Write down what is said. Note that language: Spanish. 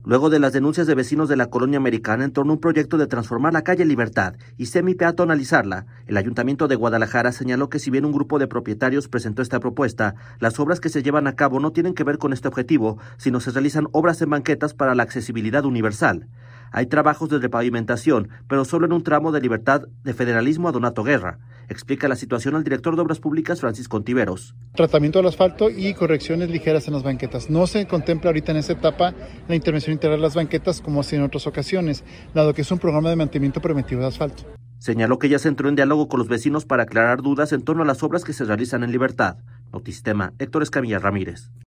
luego de las denuncias de vecinos de la colonia Americana en torno a un proyecto de transformar la calle Libertad y semi-peatonalizarla. El Ayuntamiento de Guadalajara señaló que si bien un grupo de propietarios presentó esta propuesta, las obras que se llevan a cabo no tienen que ver con este objetivo, sino se realizan obras en banquetas para la accesibilidad universal. Hay trabajos de repavimentación, pero solo en un tramo de Libertad de Federalismo a Donato Guerra. Explica la situación al director de Obras Públicas, Francisco Ontiveros. Tratamiento del asfalto y correcciones ligeras en las banquetas. No se contempla ahorita en esta etapa la intervención integral de las banquetas como así en otras ocasiones, dado que es un programa de mantenimiento preventivo de asfalto. Señaló que ya se entró en diálogo con los vecinos para aclarar dudas en torno a las obras que se realizan en Libertad. Notisistema, Héctor Escamilla Ramírez.